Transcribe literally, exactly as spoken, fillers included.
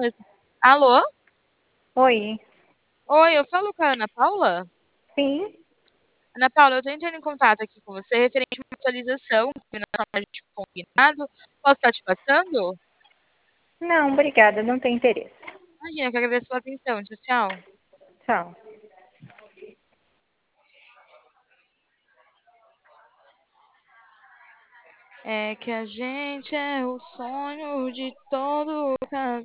mesmo. Alô? Oi, Oi, eu falo com a Ana Paula? sim? Ana Paula, eu tô entrando em contato aqui com você referente a uma atualização que nós a gente combinado. Posso estar te passando? Não, obrigada, não tem interesse. Imagina, eu que agradeço a sua atenção. Tchau, tchau. Tchau. É que a gente é o sonho de todo casal.